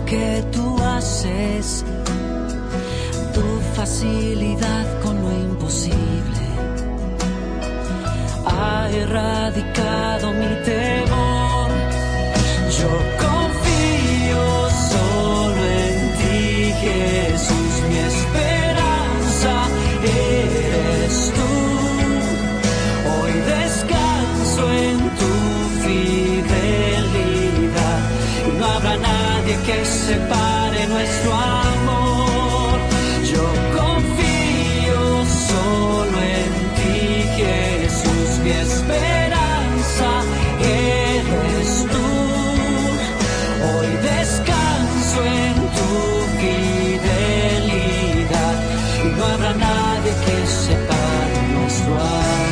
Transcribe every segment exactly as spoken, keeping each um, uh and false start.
que tú haces, tu facilidad con lo imposible ha erradicado mi temor. Yo confío solo en ti, Jesús, mi esperanza eres tú. Hoy descanso en tu fidelidad y no habrá nadie que separe nuestro amor. Yo confío solo en ti, Jesús, mi esperanza eres tú. Hoy descanso en tu fidelidad y no habrá nadie que separe nuestro amor.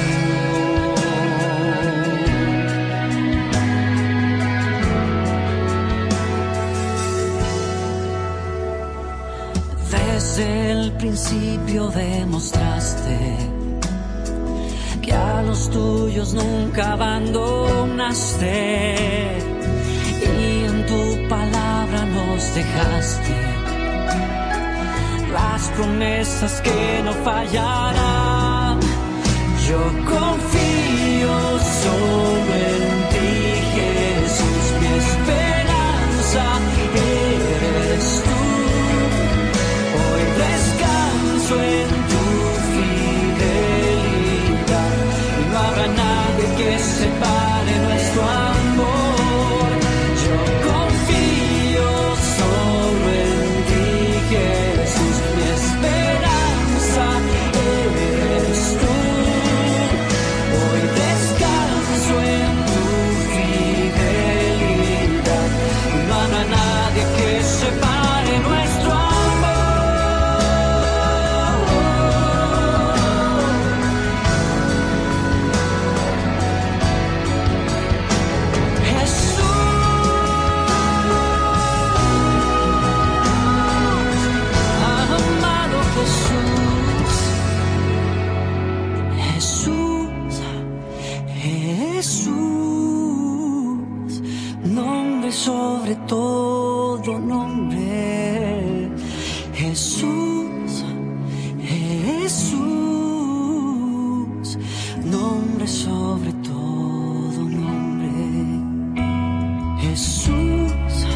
Desde el principio demostraste que a los tuyos nunca abandonaste y en tu palabra nos dejaste las promesas que no fallarán. Yo confío solo en ti, Jesús, mi esperanza eres tú. Hoy descanso en tu fidelidad y no habrá nadie que separe nuestro amor. Yo confío solo en ti, Jesús, mi esperanza eres tú. Hoy descanso en tu fidelidad y no habrá nadie que separe nuestro amor. Sobre todo nombre, Jesús, Jesús, nombre sobre todo nombre, Jesús,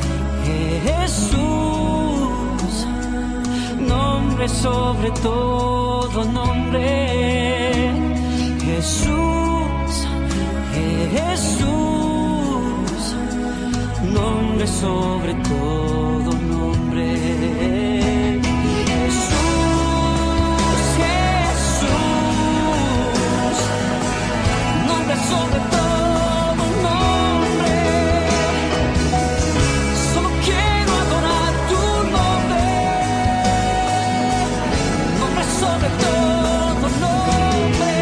Jesús, nombre sobre todo nombre, Jesús, Jesús, nombre sobre todo nombre. Jesús, Jesús, nombre sobre todo nombre. Solo quiero adorar tu nombre. Nombre sobre todo nombre.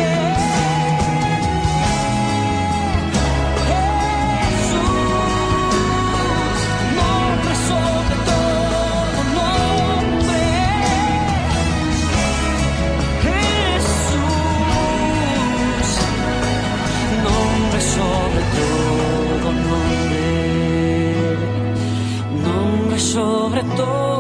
Sobre todo nombre, nombre sobre todo.